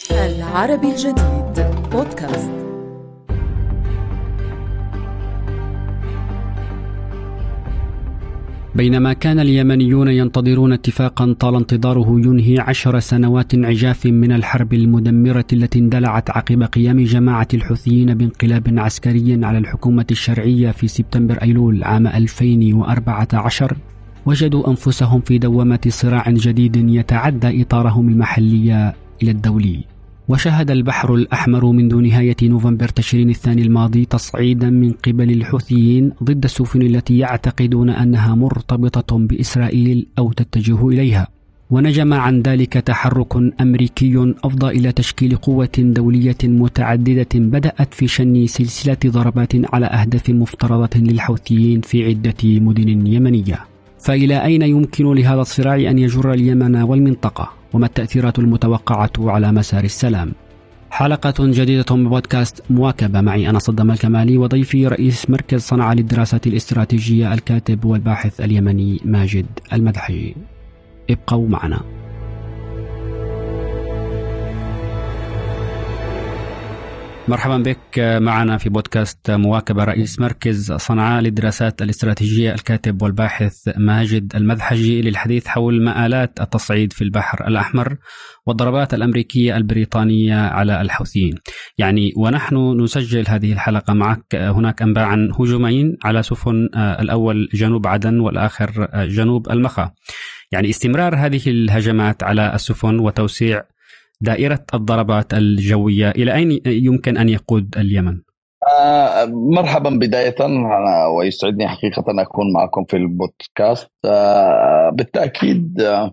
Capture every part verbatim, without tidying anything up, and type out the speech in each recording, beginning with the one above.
العربي الجديد بودكاست. بينما كان اليمنيون ينتظرون اتفاقا طال انتظاره ينهي عشر سنوات عجاف من الحرب المدمرة التي اندلعت عقب قيام جماعة الحوثيين بانقلاب عسكري على الحكومة الشرعية في سبتمبر أيلول عام ألفين وأربعة عشر، وجدوا أنفسهم في دوامة صراع جديد يتعدى إطارهم المحلي إلى الدولي. وشهد البحر الأحمر منذ نهاية نوفمبر تشرين الثاني الماضي تصعيدا من قبل الحوثيين ضد السفن التي يعتقدون أنها مرتبطة بإسرائيل أو تتجه إليها. ونجم عن ذلك تحرك أمريكي أفضى إلى تشكيل قوة دولية متعددة بدأت في شن سلسلة ضربات على أهداف مفترضة للحوثيين في عدة مدن يمنية. فإلى أين يمكن لهذا الصراع أن يجر اليمن والمنطقة؟ وما التأثيرات المتوقعة على مسار السلام؟ حلقة جديدة من بودكاست مواكبة، معي أنا صدام الكمالي وضيفي رئيس مركز صنعاء للدراسات الاستراتيجية الكاتب والباحث اليمني ماجد المدحجي. ابقوا معنا. مرحبا بك معنا في بودكاست مواكبة رئيس مركز صنعاء للدراسات الاستراتيجية الكاتب والباحث ماجد المدحجي للحديث حول مآلات التصعيد في البحر الأحمر والضربات الأمريكية البريطانية على الحوثيين. يعني ونحن نسجل هذه الحلقة معك هناك أنباء عن هجومين على سفن، الأول جنوب عدن والآخر جنوب المخا. يعني استمرار هذه الهجمات على السفن وتوسيع دائرة الضربات الجوية إلى أين يمكن أن يقود اليمن؟ آه مرحبا بداية، ويسعدني حقيقة أن أكون معكم في البودكاست. آه بالتأكيد آه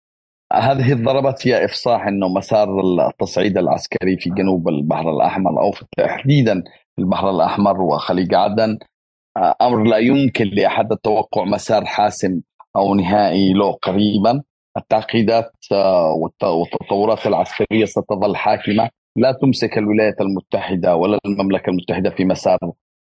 هذه الضربات هي إفصاح أنه مسار التصعيد العسكري في جنوب البحر الأحمر أو تحديدا في البحر الأحمر وخليج عدن آه أمر لا يمكن لأحد التوقع مسار حاسم أو نهائي له قريبا. التعقيدات والتطورات العسكرية ستظل حاكمة، لا تمسك الولايات المتحدة ولا المملكة المتحدة في مسار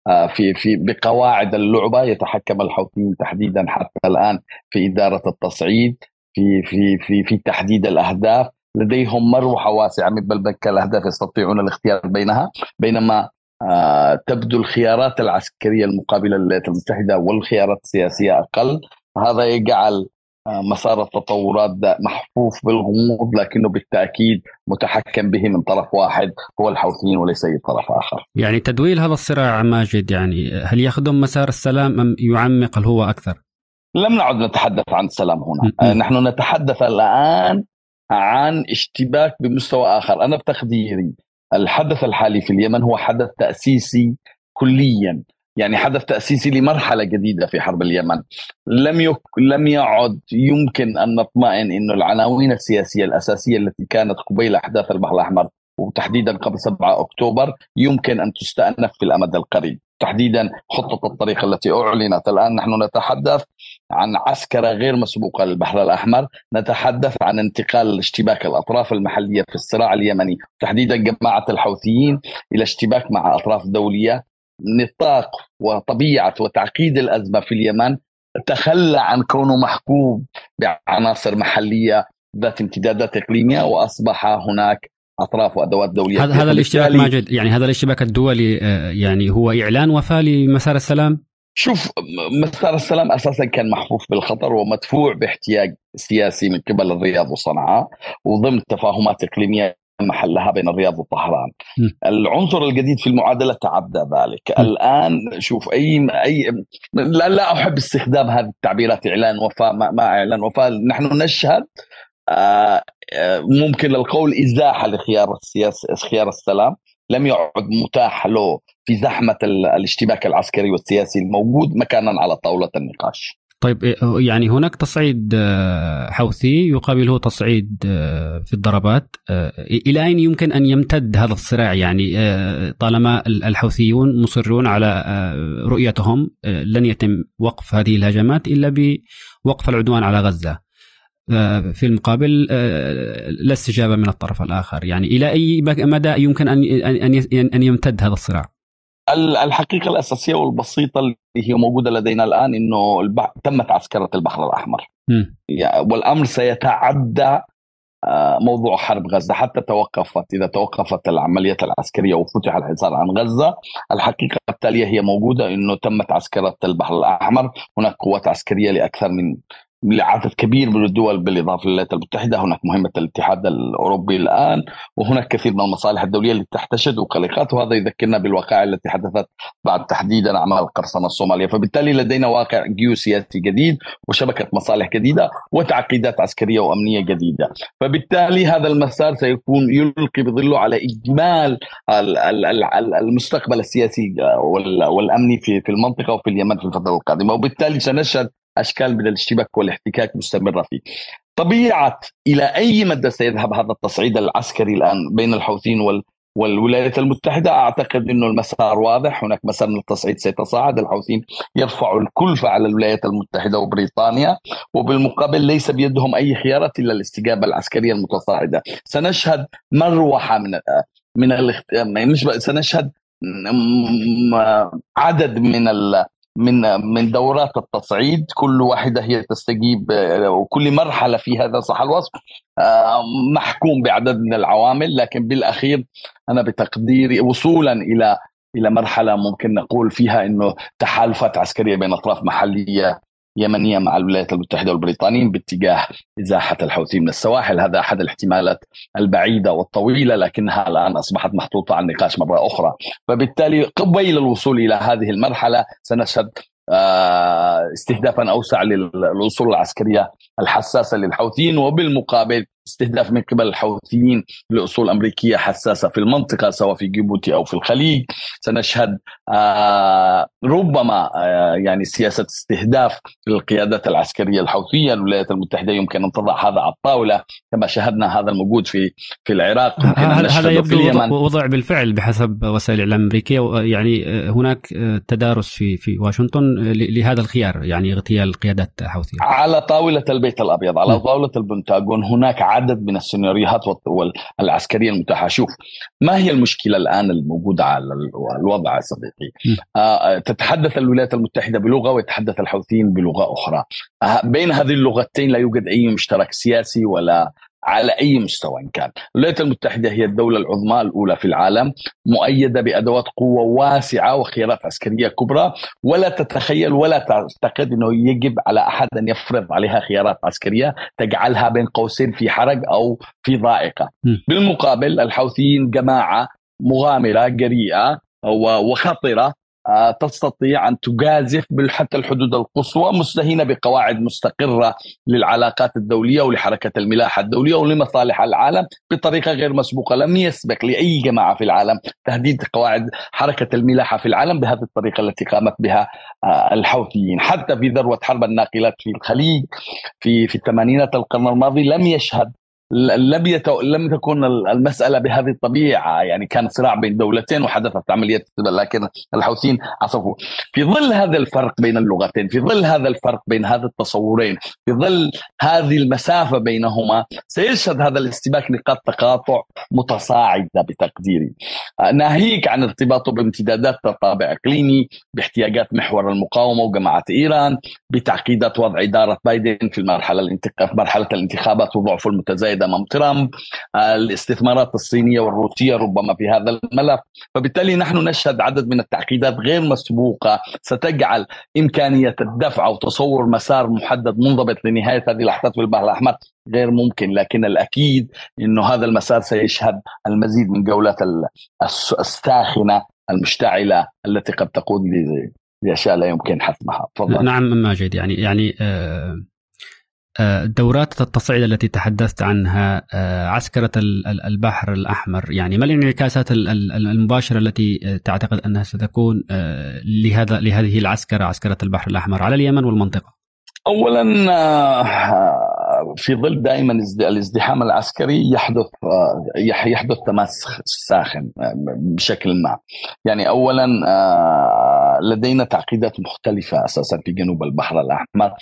في في بقواعد اللعبة. يتحكم الحوثيين تحديدا حتى الآن في إدارة التصعيد، في في في في تحديد الأهداف. لديهم مروحة واسعة من بلبك الأهداف يستطيعون الاختيار بينها، بينما تبدو الخيارات العسكرية المقابلة للولايات المتحدة والخيارات السياسية أقل. هذا يجعل مسار التطورات محفوف بالغموض، لكنه بالتأكيد متحكم به من طرف واحد هو الحوثيين وليس أي طرف آخر. يعني تدويل هذا الصراع ماجد، يعني هل يخدم مسار السلام أم يعمق الهوى أكثر؟ لم نعد نتحدث عن السلام هنا، نحن نتحدث الآن عن اشتباك بمستوى آخر. أنا بتقديري الحدث الحالي في اليمن هو حدث تأسيسي كليا، يعني حدث تأسيسي لمرحلة جديدة في حرب اليمن. لم يك... لم يعد يمكن أن نطمئن إنه العناوين السياسية الأساسية التي كانت قبيل أحداث البحر الأحمر وتحديدا قبل سبعة أكتوبر يمكن أن تستأنف في الأمد القريب. تحديدا خطة الطريق التي أعلنت الآن، نحن نتحدث عن عسكرة غير مسبوقة للبحر الأحمر، نتحدث عن انتقال اشتباك الأطراف المحلية في الصراع اليمني تحديدا جماعة الحوثيين إلى اشتباك مع أطراف دولية. نطاق وطبيعة وتعقيد الأزمة في اليمن تخلى عن كونه محكوم بعناصر محلية ذات امتدادات إقليمية، وأصبح هناك أطراف وأدوات دولية. هذا هذا الاشتباك ماجد، يعني هذا الاشتباك الدولي يعني هو إعلان وفاة لمسار السلام؟ شوف، مسار السلام أساسا كان محفوف بالخطر ومدفوع باحتياج سياسي من قبل الرياض وصنعاء وضمن تفاهمات إقليمية محلها بين الرياض وطهران. م. العنصر الجديد في المعادلة تعدى ذلك. م. الآن شوف أي أي لا, لا أحب استخدام هذه التعبيرات إعلان وفاة ما, ما إعلان وفاة. نحن نشهد آه ممكن القول إزاحة لخيار السياسة خيار السلام لم يعد متاح له في زحمة الاشتباك العسكري والسياسي الموجود مكانا على طاولة النقاش. طيب، يعني هناك تصعيد حوثي يقابله تصعيد في الضربات. إلى أين يمكن أن يمتد هذا الصراع؟ يعني طالما الحوثيون مصرون على رؤيتهم لن يتم وقف هذه الهجمات إلا بوقف العدوان على غزة، في المقابل لا استجابة من الطرف الآخر. يعني إلى أي مدى يمكن أن يمتد هذا الصراع؟ الحقيقة الأساسية والبسيطة اللي هي موجودة لدينا الآن إنه البح... تمت عسكرة البحر الأحمر، م. والأمر سيتعدى موضوع حرب غزة حتى توقفت، إذا توقفت العمليات العسكرية وفتح الحصار عن غزة، الحقيقة التالية هي موجودة إنه تمت عسكرة البحر الأحمر. هناك قوات عسكرية لأكثر من لعدد كبير من الدول بالإضافة للولايات المتحدة. هناك مهمة الاتحاد الأوروبي الآن، وهناك كثير من المصالح الدولية اللي تحتشد وقلقات، وهذا يذكرنا بالواقع التي حدثت بعد تحديدا أعمال القرصنة الصومالية. فبالتالي لدينا واقع جيوسياسي جديد وشبكة مصالح جديدة وتعقيدات عسكرية وأمنية جديدة. فبالتالي هذا المسار سيكون يلقي بظله على إجمال المستقبل السياسي والأمني في المنطقة وفي اليمن في الفترة القادمة، وبالتالي سنشهد أشكال من الاشتباك والاحتكاك مستمرة فيه. طبيعة إلى أي مدى سيذهب هذا التصعيد العسكري الآن بين الحوثيين وال والولايات المتحدة؟ أعتقد أنه المسار واضح. هناك مسار من التصعيد سيتصاعد، الحوثيين يرفعوا الكلفة على الولايات المتحدة وبريطانيا، وبالمقابل ليس بيدهم أي خيارات إلا الاستجابة العسكرية المتصاعدة. سنشهد مروحة من من الاخت... مش سنشهد عدد من ال... من من دورات التصعيد، كل واحدة هي تستجيب، وكل مرحلة في هذا صح الوصف محكوم بعدد من العوامل، لكن بالأخير أنا بتقديري وصولا إلى إلى مرحلة ممكن نقول فيها إنه تحالفات عسكرية بين أطراف محلية يمنية مع الولايات المتحدة والبريطانيين باتجاه إزاحة الحوثي من السواحل. هذا أحد الاحتمالات البعيدة والطويلة، لكنها الآن أصبحت محطوطة على النقاش مرة أخرى. فبالتالي قبيل الوصول إلى هذه المرحلة سنشهد استهدافا أوسع للأصول العسكرية الحساسة للحوثيين، وبالمقابل استهداف من قبل الحوثيين لأصول أمريكية حساسة في المنطقة سواء في جيبوتي أو في الخليج. سنشهد آه ربما آه يعني سياسة استهداف للقيادات العسكرية الحوثية. الولايات المتحدة يمكن أن تضع هذا على الطاولة كما شاهدنا هذا الموجود في في العراق. هذا يبدو وضع بالفعل بحسب وسائل الإعلام الأمريكية، يعني هناك تدارس في في واشنطن لهذا الخيار، يعني اغتيال القيادات الحوثية على طاولة البيت الأبيض، على طاولة البنتاغون. هناك عدد من السيناريوهات والعسكرية المتاحة. شوف ما هي المشكلة الآن الموجودة على الوضع يا صديقي؟ آه تتحدث الولايات المتحدة بلغة ويتحدث الحوثيين بلغة أخرى. آه بين هذه اللغتين لا يوجد أي مشترك سياسي ولا على أي مستوى كان. الولايات المتحدة هي الدولة العظمى الأولى في العالم، مؤيدة بأدوات قوة واسعة وخيارات عسكرية كبرى، ولا تتخيل ولا تعتقد أنه يجب على أحد أن يفرض عليها خيارات عسكرية تجعلها بين قوسين في حرج أو في ضائقة. بالمقابل الحوثيين جماعة مغامرة جريئة وخطرة، تستطيع أن تجازف حتى الحدود القصوى، مستهينة بقواعد مستقرة للعلاقات الدولية ولحركة الملاحة الدولية ولمصالح العالم بطريقة غير مسبوقة. لم يسبق لأي جماعة في العالم تهديد قواعد حركة الملاحة في العالم بهذه الطريقة التي قامت بها الحوثيين. حتى في ذروة حرب الناقلات في الخليج في في الثمانينات القرن الماضي لم يشهد لم يتو... لم تكن المسألة بهذه الطبيعة، يعني كان صراع بين دولتين وحدثت عمليات، لكن الحوثيين عصفوا. في ظل هذا الفرق بين اللغتين، في ظل هذا الفرق بين هذا التصورين، في ظل هذه المسافة بينهما، سيشهد هذا الاشتباك نقاط تقاطع متصاعدة بتقديري، ناهيك عن ارتباطه بامتدادات طابع إقليمي، باحتياجات محور المقاومة وجماعة إيران، بتعقيدات وضع إدارة بايدن في المرحلة الانتق... مرحلة الانتخابات وضعف المتزايد أمام ترامب، الاستثمارات الصينية والروسية ربما في هذا الملف. فبالتالي نحن نشهد عدد من التعقيدات غير مسبوقة ستجعل إمكانية الدفع أو تصور مسار محدد منضبط لنهاية هذه الأحداث في البحر الأحمر غير ممكن. لكن الأكيد أنه هذا المسار سيشهد المزيد من جولات الساخنة المشتعلة التي قد تقود لأشياء لا يمكن حسمها. فضل. نعم ماجد، يعني يعني آه دورات التصعيد التي تحدثت عنها، عسكرة البحر الأحمر، يعني ما الانعكاسات المباشرة التي تعتقد أنها ستكون لهذا لهذه العسكرة، عسكرة البحر الأحمر، على اليمن والمنطقة؟ أولا في ظل دائما الازدحام العسكري يحدث يحدث تماس ساخن بشكل ما. يعني أولا لدينا تعقيدات مختلفة أساسا في جنوب البحر الأحمر،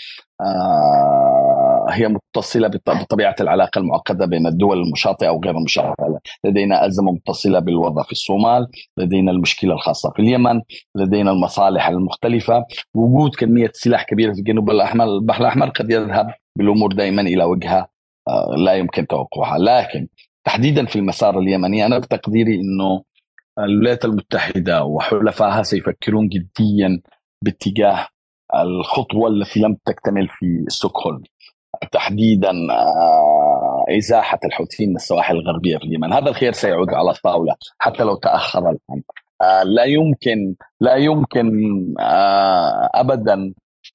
هي متصلة بطبيعة العلاقة المعقدة بين الدول المشاطئة وغير المشاطئة. لدينا أزمة متصلة بالوضع في الصومال، لدينا المشكلة الخاصة في اليمن، لدينا المصالح المختلفة. وجود كمية سلاح كبيرة في جنوب البحر الأحمر قد يذهب بالأمور دائما إلى وجهة لا يمكن توقعها. لكن تحديدا في المسار اليمني أنا بتقديري أنه الولايات المتحدة وحلفائها سيفكرون جديا باتجاه الخطوة التي لم تكتمل في ستوكهولم، تحديدا إزاحة الحوثيين من السواحل الغربية في اليمن. هذا الخير سيعود على الطاولة حتى لو تأخر الآن. لا يمكن لا يمكن أبدا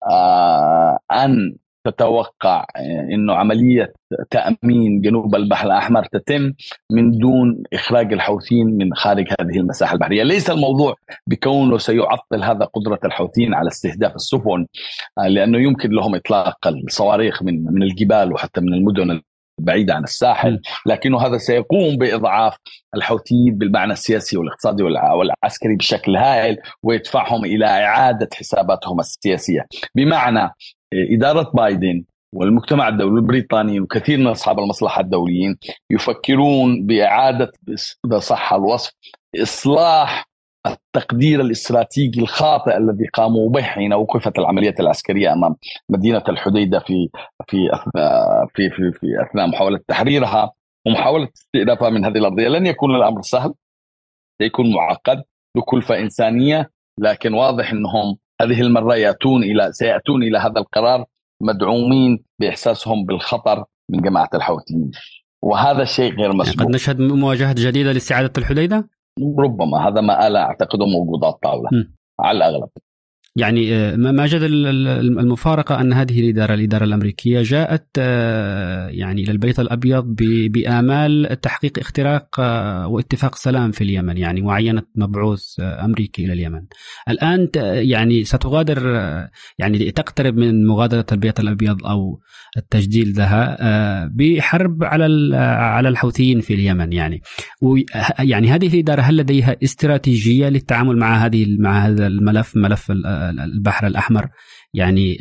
أن تتوقع إنه عملية تأمين جنوب البحر الأحمر تتم من دون إخراج الحوثيين من خارج هذه المساحة البحرية. ليس الموضوع بكونه سيعطل هذا قدرة الحوثيين على استهداف السفن، لأنه يمكن لهم إطلاق الصواريخ من من الجبال وحتى من المدن بعيدة عن الساحل، لكنه هذا سيقوم بإضعاف الحوثيين بالمعنى السياسي والاقتصادي والعسكري بشكل هائل، ويدفعهم إلى إعادة حساباتهم السياسية. بمعنى إدارة بايدن والمجتمع الدولي البريطاني وكثير من أصحاب المصلحة الدوليين يفكرون بإعادة، إذا صح الوصف، إصلاح التقدير الاستراتيجي الخاطئ الذي قاموا به حين وقفت العملية العسكرية أمام مدينة الحديدة في في في في, في أثناء محاولة تحريرها ومحاولة استئنافها من هذه الأرضية. لن يكون الأمر سهل، سيكون معقد بكلفة إنسانية، لكن واضح أنهم هذه المرة يأتون إلى سيأتون إلى هذا القرار مدعومين بإحساسهم بالخطر من جماعة الحوثيين، وهذا شيء غير مسبوق. قد نشهد مواجهة جديدة لاستعادة الحديدة؟ ربما، هذا ما ألا أعتقده موجود على الطاولة على الأغلب. يعني ما جد المفارقة أن هذه الإدارة الإدارة الأمريكية جاءت يعني إلى البيت الأبيض بآمال تحقيق اختراق واتفاق سلام في اليمن، يعني وعينت مبعوث أمريكي إلى اليمن. الآن يعني ستغادر، يعني تقترب من مغادرة البيت الأبيض أو التجديد لها بحرب على على الحوثيين في اليمن. يعني يعني هذه الإدارة هل لديها استراتيجية للتعامل مع هذه مع هذا الملف، ملف البحر الأحمر؟ يعني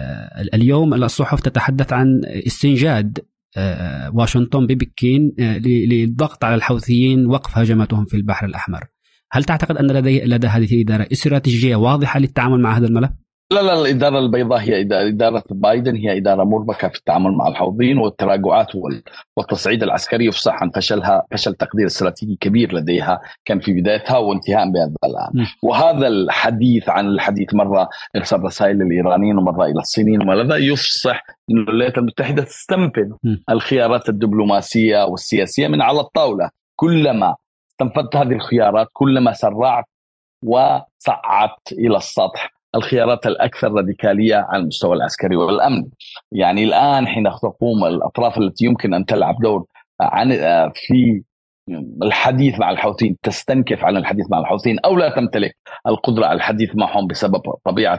اليوم الصحف تتحدث عن استنجاد واشنطن ببكين للضغط على الحوثيين وقف هجماتهم في البحر الأحمر. هل تعتقد أن لدى لدى هذه الإدارة استراتيجية واضحة للتعامل مع هذا الملف؟ لا لا الإدارة البيضاء هي إدارة بايدن، هي إدارة مربكة في التعامل مع الحوثيين، والتراجعات والتصعيد العسكري يفصح عن فشلها، فشل تقدير استراتيجي كبير لديها كان في بدايتها وانتهاء بهذا الآن. وهذا الحديث عن الحديث مرة إرسال رسائل للإيرانيين ومرة إلى الصينيين وماذا يفصح إن الولايات المتحدة تستنفذ الخيارات الدبلوماسية والسياسية من على الطاولة. كلما استنفذت هذه الخيارات كلما سرعت وصعدت إلى السطح الخيارات الأكثر راديكالية على المستوى العسكري والأمن. يعني الآن حين تقوم الأطراف التي يمكن أن تلعب دور عن في الحديث مع الحوثيين تستنكف عن الحديث مع الحوثيين أو لا تمتلك القدرة على الحديث معهم بسبب طبيعة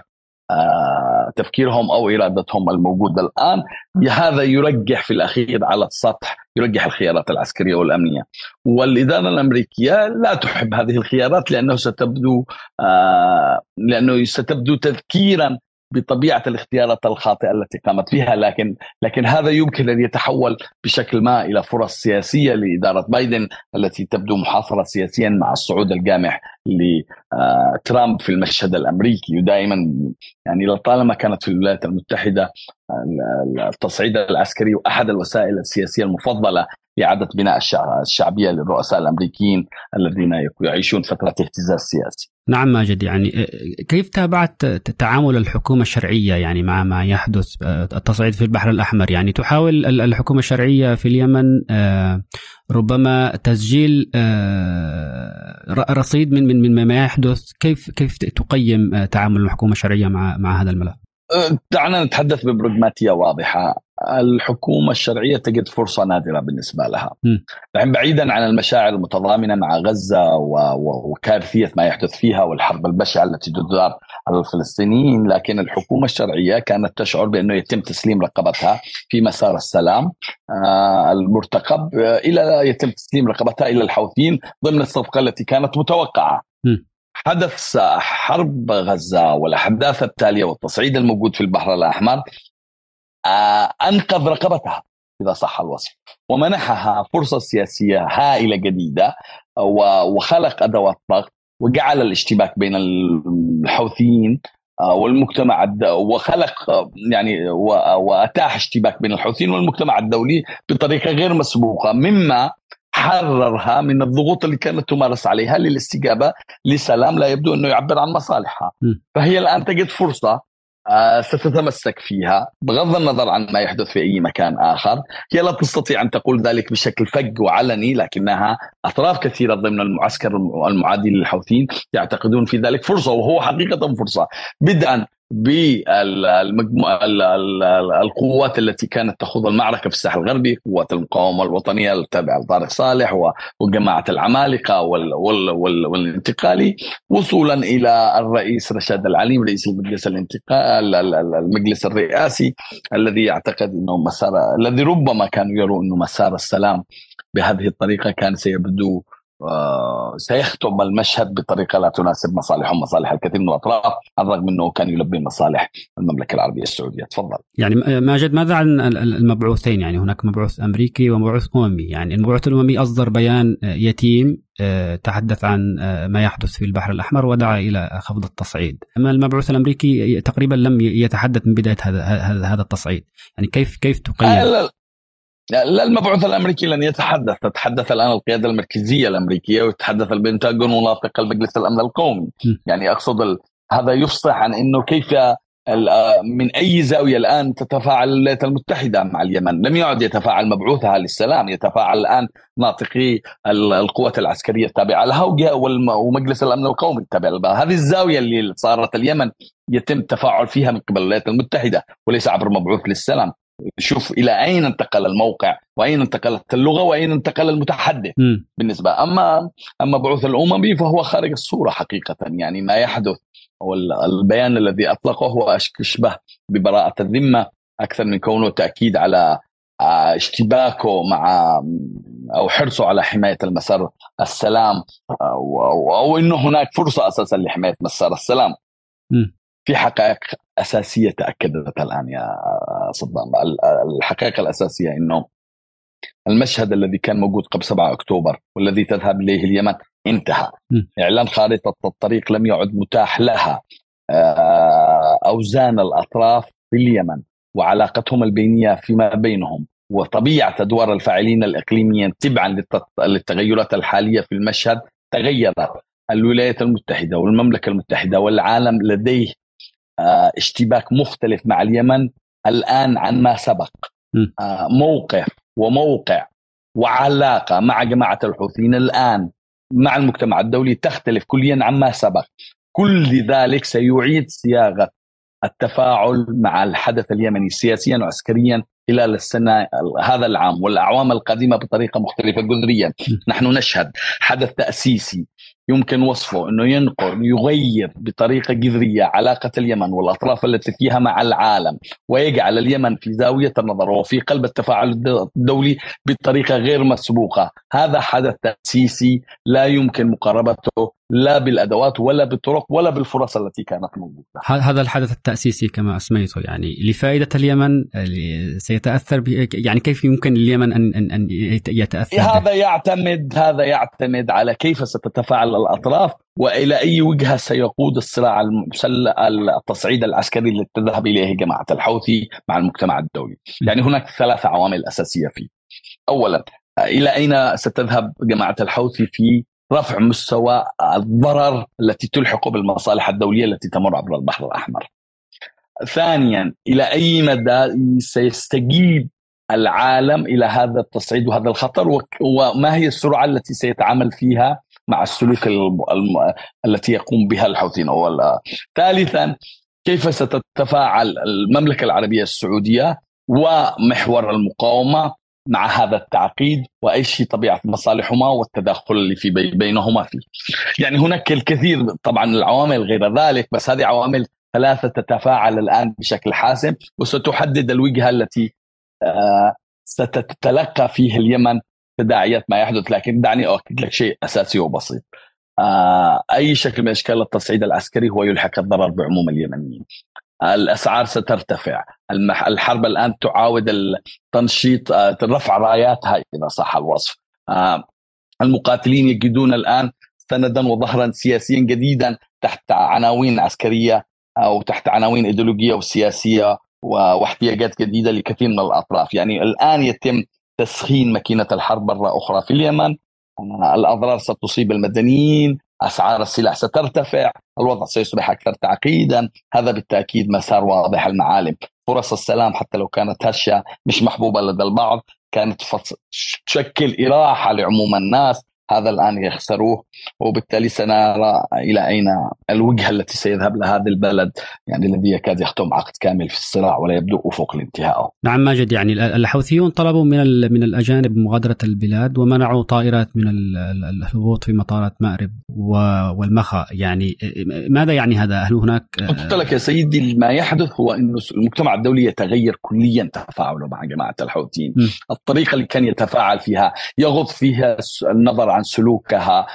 تفكيرهم أو إرادتهم الموجودة الآن، هذا يرجح في الأخير على السطح، يرجح الخيارات العسكرية والأمنية. والإدارة الأمريكية لا تحب هذه الخيارات لأنه ستبدو آه لأنه ستبدو تذكيرا بطبيعة الاختيارات الخاطئة التي قامت بها، لكن لكن هذا يمكن أن يتحول بشكل ما إلى فرص سياسية لإدارة بايدن التي تبدو محاصرة سياسيا مع الصعود الجامح لترامب في المشهد الأمريكي. ودائما يعني لطالما كانت في الولايات المتحدة التصعيد العسكري وأحد الوسائل السياسية المفضلة لإعادة بناء الشعبية للرؤساء الأمريكيين الذين يعيشون فترة اهتزاز سياسي. نعم ماجد، يعني كيف تابعت تعامل الحكومة الشرعية يعني مع ما يحدث التصعيد في البحر الأحمر؟ يعني تحاول الحكومة الشرعية في اليمن ربما تسجيل رصيد من من من ما يحدث. كيف كيف تقيم تعامل الحكومة الشرعية مع مع هذا الملف؟ دعنا نتحدث ببراغماتية واضحة. الحكومة الشرعية تجد فرصة نادرة بالنسبة لها، لكن بعيدا عن المشاعر المتضامنة مع غزة وكارثية ما يحدث فيها والحرب البشعة التي تدار على الفلسطينيين، لكن الحكومة الشرعية كانت تشعر بأنه يتم تسليم رقبتها في مسار السلام المرتقب إلى يتم تسليم رقبتها إلى الحوثيين ضمن الصفقة التي كانت متوقعة. حدث حرب غزة والأحداث التالية والتصعيد الموجود في البحر الأحمر أنقذ رقبتها إذا صح الوصف، ومنحها فرصة سياسية هائلة جديدة وخلق أدوات ضغط وجعل الاشتباك بين الحوثيين والمجتمع وخلق يعني وأتاح اشتباك بين الحوثيين والمجتمع الدولي بطريقة غير مسبوقة، مما حررها من الضغوط اللي كانت تمارس عليها للاستجابة لسلام لا يبدو أنه يعبر عن مصالحها. فهي الآن تجد فرصة ستتمسك فيها بغض النظر عن ما يحدث في أي مكان آخر. هي لا تستطيع أن تقول ذلك بشكل فج وعلني، لكنها أطراف كثيرة ضمن المعسكر المعادي للحوثيين يعتقدون في ذلك فرصة، وهو حقيقة فرصة، بدءا بالقوات التي كانت تخوض المعركة في الساحل الغربي، قوات المقاومة الوطنية التابعة لطارق صالح وجماعة العمالقة والانتقالي، وصولا إلى الرئيس رشاد العليم رئيس المجلس الانتقال المجلس الرئاسي الذي يعتقد أنه مسار الذي ربما كانوا يروا أنه مسار السلام بهذه الطريقة كان سيبدو آه سيختم المشهد بطريقة لا تناسب مصالحهم مصالح الكثير من الأطراف، على الرغم أنه كان يلبي مصالح المملكة العربية السعودية. تفضل. يعني ماجد، ماذا عن المبعوثين؟ يعني هناك مبعوث أمريكي ومبعوث أممي. يعني المبعوث الأممي أصدر بيان يتيم تحدث عن ما يحدث في البحر الأحمر ودعا إلى خفض التصعيد، أما المبعوث الأمريكي تقريبا لم يتحدث من بداية هذا هذا التصعيد. يعني كيف كيف تقيم؟ لا، المبعوث الأمريكي لن يتحدث. تتحدث الآن القيادة المركزية الأمريكية وتتحدث البنتاغون وناطق المجلس الأمن القومي. م. يعني أقصد ال... هذا يفصح عن أنه كيف ال... من أي زاوية الآن تتفاعل الولايات المتحدة مع اليمن. لم يعد يتفاعل مبعوثها للسلام، يتفاعل الآن ناطقي القوات العسكرية التابعة لها ومجلس الأمن القومي التابع لها. هذه الزاوية اللي صارت اليمن يتم التفاعل فيها من قبل الولايات المتحدة وليس عبر مبعوث للسلام. شوف إلى أين انتقل الموقع وأين انتقلت اللغة وأين انتقل المتحدث. م. بالنسبة أما أما بعث الأممي فهو خارج الصورة حقيقة. يعني ما يحدث والبيان الذي أطلقه هو أشبه ببراءة الذمة أكثر من كونه تأكيد على اشتباكه مع أو حرصه على حماية المسار السلام، أو, أو إنه هناك فرصة أساسا لحماية مسار السلام. م. في حقائق أساسية تأكدت الآن يا صدام. الحقيقة الأساسية إنه المشهد الذي كان موجود قبل سبعة أكتوبر والذي تذهب إليه اليمن انتهى. م. إعلان خارطة الطريق لم يعد متاح لها. أوزان الأطراف في اليمن وعلاقتهم البينية فيما بينهم وطبيعة أدوار الفاعلين الإقليميين تبعا للتغيرات الحالية في المشهد تغيرت. الولايات المتحدة والمملكة المتحدة والعالم لديه اشتباك مختلف مع اليمن الآن عن ما سبق. موقف وموقع وعلاقة مع جماعة الحوثيين الآن مع المجتمع الدولي تختلف كليا عن ما سبق. كل ذلك سيعيد صياغة التفاعل مع الحدث اليمني سياسيا وعسكريا خلال السنة هذا العام والأعوام القادمة بطريقة مختلفة جذريا. نحن نشهد حدث تأسيسي يمكن وصفه أنه ينقل يغير بطريقة جذرية علاقة اليمن والأطراف التي فيها مع العالم ويجعل اليمن في زاوية النظر وفي قلب التفاعل الدولي بطريقة غير مسبوقة. هذا حدث تأسيسي لا يمكن مقاربته لا بالأدوات ولا بالطرق ولا بالفرص التي كانت موجودة. هذا الحدث التأسيسي كما أسميته يعني لفائدة اليمن سيتأثر ب... يعني كيف يمكن اليمن أن أن أن يتأثر؟ هذا يعتمد هذا يعتمد على كيف ستتفاعل الأطراف وإلى أي وجهة سيقود الصراع المسلح التصعيد العسكري الذي تذهب إليه جماعة الحوثي مع المجتمع الدولي. يعني هناك ثلاث عوامل أساسية فيه. أولا، إلى أين ستذهب جماعة الحوثي في رفع مستوى الضرر التي تلحق بالمصالح الدولية التي تمر عبر البحر الأحمر. ثانيا، إلى أي مدى سيستجيب العالم إلى هذا التصعيد وهذا الخطر، وما هي السرعة التي سيتعامل فيها مع السلوك الم... التي يقوم بها الحوثيين. ثالثا، كيف ستتفاعل المملكة العربية السعودية ومحور المقاومة مع هذا التعقيد وإيش طبيعة مصالحهما والتداخل اللي في بينهما فيه. يعني هناك الكثير طبعا العوامل غير ذلك، بس هذه عوامل ثلاثة تتفاعل الآن بشكل حاسم وستحدد الوجهة التي آه ستتلقى فيه اليمن تداعيات ما يحدث. لكن دعني أؤكد لك شيء أساسي وبسيط. آه أي شكل من أشكال التصعيد العسكري هو يلحق الضرر بعموم اليمنيين. الأسعار سترتفع. الحرب الآن تعاود التنشيط رفع راياتها إذا صح الوصف. المقاتلين يجدون الآن سندا وظهرا سياسيا جديدا تحت عناوين عسكرية أو تحت عناوين إيديولوجية وسياسية واحتياجات جديدة لكثير من الأطراف. يعني الآن يتم تسخين ماكينة الحرب مرة أخرى في اليمن، الأضرار ستصيب المدنيين، أسعار السلاح سترتفع، الوضع سيصبح أكثر تعقيدا. هذا بالتأكيد مسار واضح المعالم. فرص السلام حتى لو كانت هشة مش محبوبة لدى البعض، كانت تشكل إراحة لعموم الناس، هذا الآن يخسروه، وبالتالي سنرى إلى أين الوجهة التي سيذهب لها هذا البلد، يعني الذي يكاد يختم عقد كامل في الصراع ولا يبدو أفق لانتهائه. نعم ماجد، يعني الحوثيون طلبوا من من الأجانب مغادرة البلاد ومنعوا طائرات من الهبوط في مطارات مأرب والمخا، يعني ماذا يعني هذا؟ هل هناك؟ قلت لك يا سيدي، ما يحدث هو أن المجتمع الدولي يتغير كليا تفاعله مع جماعة الحوثيين. م. الطريقة اللي كان يتفاعل فيها يغض فيها النظر عن سلوكها،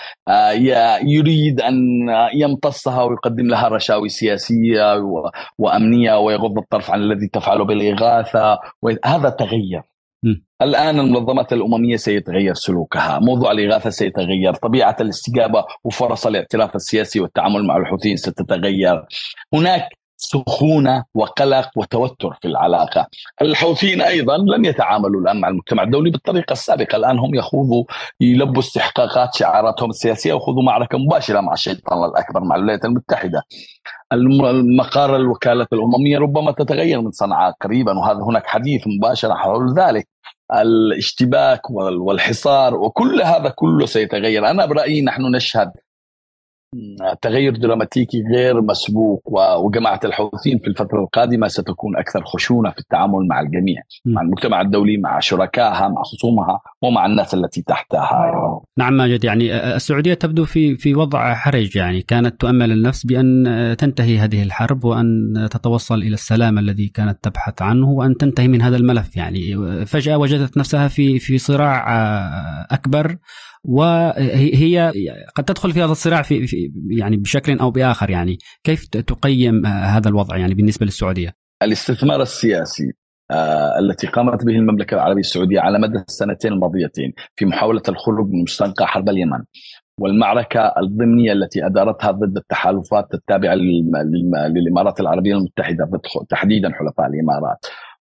يريد أن يمتصها ويقدم لها رشاوي سياسية وأمنية ويغض الطرف عن الذي تفعله بالإغاثة، وهذا تغير. م. الآن المنظمات الأممية سيتغير سلوكها، موضوع الإغاثة سيتغير، طبيعة الاستجابة وفرص الاعتراف السياسي والتعامل مع الحوثيين ستتغير. هناك سخونة وقلق وتوتر في العلاقة. الحوثيين أيضا لن يتعاملوا الآن مع المجتمع الدولي بالطريقة السابقة، الآن هم يخوضوا يلبوا استحقاقات شعاراتهم السياسية ويخوضوا معركة مباشرة مع الشيطان الأكبر، مع الولايات المتحدة. المقار الوكالة الأممية ربما تتغير من صنعاء قريبا، وهذا هناك حديث مباشر حول ذلك. الاشتباك والحصار وكل هذا كله سيتغير. أنا برأيي نحن نشهد تغير دراماتيكي غير مسبوق، وجماعة الحوثيين في الفترة القادمة ستكون أكثر خشونة في التعامل مع الجميع، مع المجتمع الدولي، مع شركائها، مع خصومها، ومع الناس التي تحتها. نعم ماجد، يعني السعودية تبدو في في وضع حرج، يعني كانت تؤمل النفس بأن تنتهي هذه الحرب وأن تتوصل إلى السلام الذي كانت تبحث عنه وأن تنتهي من هذا الملف. يعني فجأة وجدت نفسها في في صراع أكبر، وهي قد تدخل في هذا الصراع في يعني بشكل أو بآخر. يعني كيف تقيم هذا الوضع يعني بالنسبة للسعودية؟ الاستثمار السياسي آه التي قامت به المملكة العربية السعودية على مدى السنتين الماضيتين في محاولة الخروج من مستنقع حرب اليمن، والمعركة الضمنية التي أدارتها ضد التحالفات التابعة للإمارات العربية المتحدة، تحديدا حلفاء الإمارات،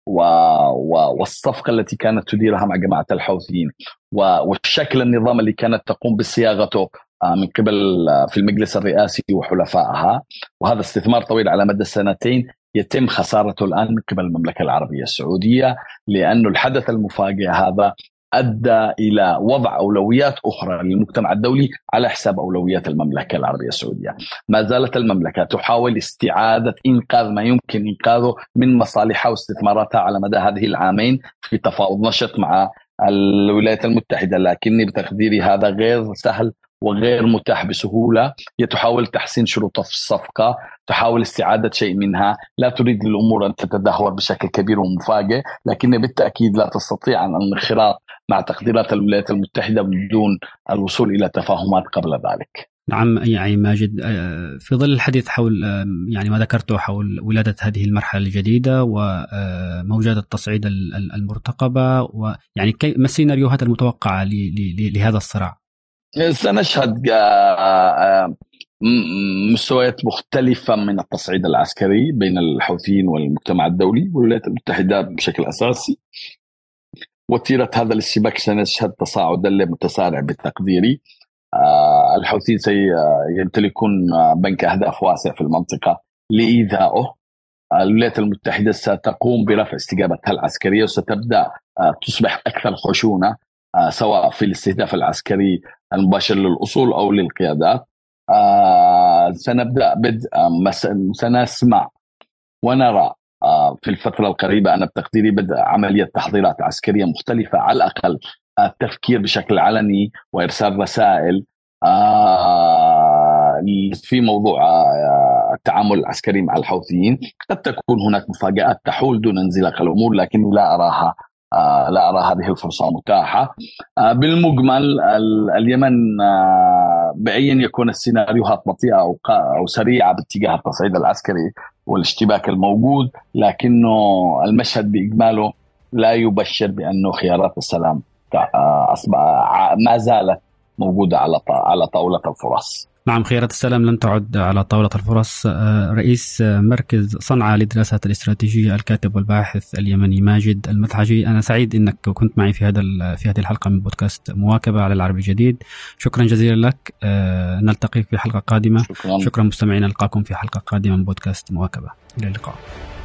والصفقة التي كانت تديرها مع جماعة الحوثيين، والشكل النظام اللي كانت تقوم بصياغته من قبل في المجلس الرئاسي وحلفائها، وهذا استثمار طويل على مدى السنتين يتم خسارته الآن من قبل المملكة العربية السعودية، لأن الحدث المفاجئ هذا أدى إلى وضع أولويات أخرى للمجتمع الدولي على حساب أولويات المملكة العربية السعودية. ما زالت المملكة تحاول استعادة إنقاذ ما يمكن إنقاذه من مصالحها واستثماراتها على مدى هذه العامين في تفاوض نشط مع الولايات المتحدة، لكني بتقديري هذا غير سهل وغير متاح بسهولة. تحاول تحسين شروط الصفقة، تحاول استعادة شيء منها، لا تريد الأمور أن تتدهور بشكل كبير ومفاجئ، لكن بالتأكيد لا تستطيع أن الانخراط مع تقديرات الولايات المتحدة بدون الوصول إلى تفاهمات قبل ذلك. نعم يعني ماجد، في ظل الحديث حول يعني ما ذكرته حول ولادة هذه المرحلة الجديدة وموجات التصعيد المرتقبة، ويعني ما السيناريوهات المتوقعة لهذا الصراع؟ سنشهد مستويات مختلفة من التصعيد العسكري بين الحوثيين والمجتمع الدولي والولايات المتحدة بشكل أساسي. وتيرة هذا الاشتباك سنشهد تصاعدا متسارع بتقديري. الحوثيين سيمتلكون بنك أهداف واسع في المنطقة لإيذائه. الولايات المتحدة ستقوم برفع استجابتها العسكرية وستبدأ تصبح أكثر خشونة، سواء في الاستهداف العسكري المباشر للأصول أو للقيادات. سنبدأ بدء سنسمع ونرى في الفترة القريبة أنا بتقديري بدء عملية تحضيرات عسكرية مختلفة، على الأقل التفكير بشكل علني وإرسال رسائل في موضوع التعامل العسكري مع الحوثيين. قد تكون هناك مفاجآت تحول دون انزلاق الأمور، لكن لا أراها لا أرى هذه الفرصة متاحة. بالمجمل اليمن بأين يكون السيناريوهات بطيئة أو سريعة باتجاه التصعيد العسكري والاشتباك الموجود، لكنه المشهد بإجماله لا يبشر بأنه خيارات السلام ما زالت موجودة على على طاولة الفرص. نعم، خيارات السلام لن تعد على طاولة الفرص. رئيس مركز صنعاء للدراسات الاستراتيجية الكاتب والباحث اليمني ماجد المدحجي، أنا سعيد أنك كنت معي في هذا في هذه الحلقة من بودكاست مواكبة على العربي الجديد. شكرا جزيلا لك، نلتقي في حلقة قادمة. شكرا, شكرا مستمعينا، نلقاكم في حلقة قادمة من بودكاست مواكبة. إلى اللقاء.